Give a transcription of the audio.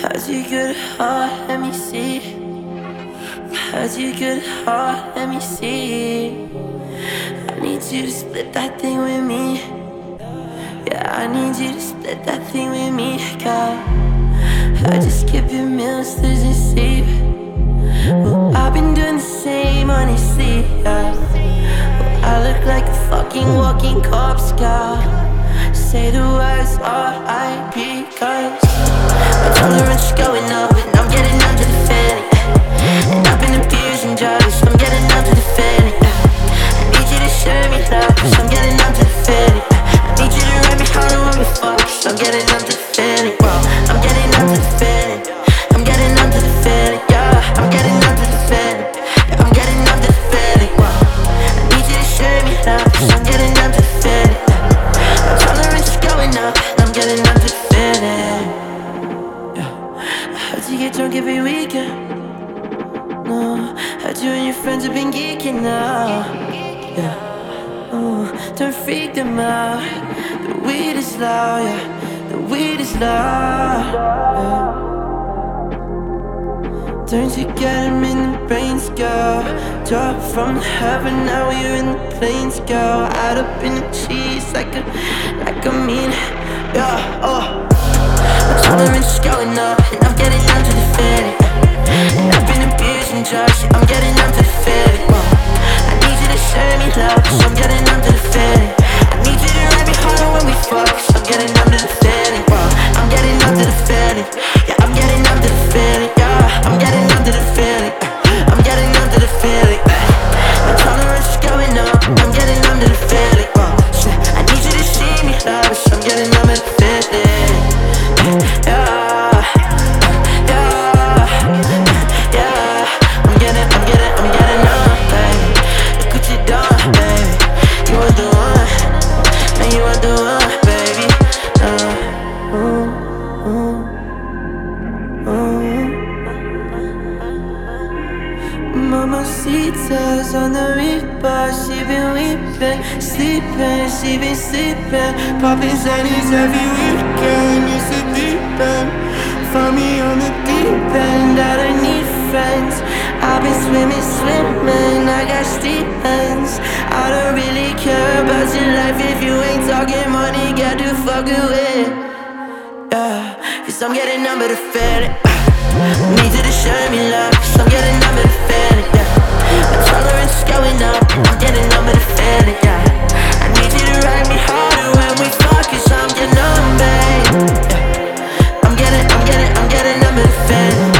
How'd you get heart? Let me see. How'd you get heart? Let me see. I need you to split that thing with me. Yeah, I need you to split that thing with me, girl. I just skip your meals, losing sleep. Well, I've been doing the same, honestly, yeah. Well, I look like a fucking walking corpse, girl. Say the words R.I.P. cause my tolerance is going up and I'm getting under the feeling. And I've been abusing drugs, so I'm getting under the feeling. I need you to show me love, cause I'm getting under the feeling. I need you to write me harder when we fuck, cause I'm getting under the feeling. Bro, I'm getting under the feeling. I'm getting under the feeling, yeah. I'm getting under the feeling. Yeah, I'm getting under the feeling. Bro, I need you to show me love, cause I'm getting under the feeling. My tolerance is going up and I'm getting under the feeling. Yeah. How'd you get drunk every weekend? No, how'd you and your friends have been geeking now? Yeah. Oh, don't freak them out. The weed is loud, yeah. The weed is loud, yeah. Don't you get him in the brains, girl? Drop from heaven, now we're in the planes, girl. Out up in the cheese like a mean, yeah, oh. My tolerance is going up and I'm getting under the feeling. And I've been abusing drugs, I'm getting under the feeling. I need you to show me love, cause I'm getting under the feeling. I need you to write me harder when we fuck, cause I'm getting under the feeling. I'm getting under the feeling. Yeah, I'm getting under the feeling. Yeah, I'm getting under the feeling. I'm getting under the feeling. My tolerance is going up, I'm getting under the feeling. I need you to see me love, cause I'm getting under the feeling. Yeah, yeah, yeah. I'm getting up, baby. Look what you done, baby. You are the one, and you are the one, baby. Mamacita's on the reaper, she been weeping, sleeping, she been sleeping. Popping Zannies every weekend, it's a deep end. Find me on the deep end, I don't need friends. I've been swimming, I got steep ends. I don't really care about your life if you ain't talking money, get the fuck away. Yeah, cause I'm getting under the feeling. Need you to show me love, cause I'm getting under the feeling, yeah. My tolerance is going up, I'm getting under the feeling, yeah. I need you to write me harder when we fuck, cause I'm getting numb, babe, yeah. I'm getting under the feeling.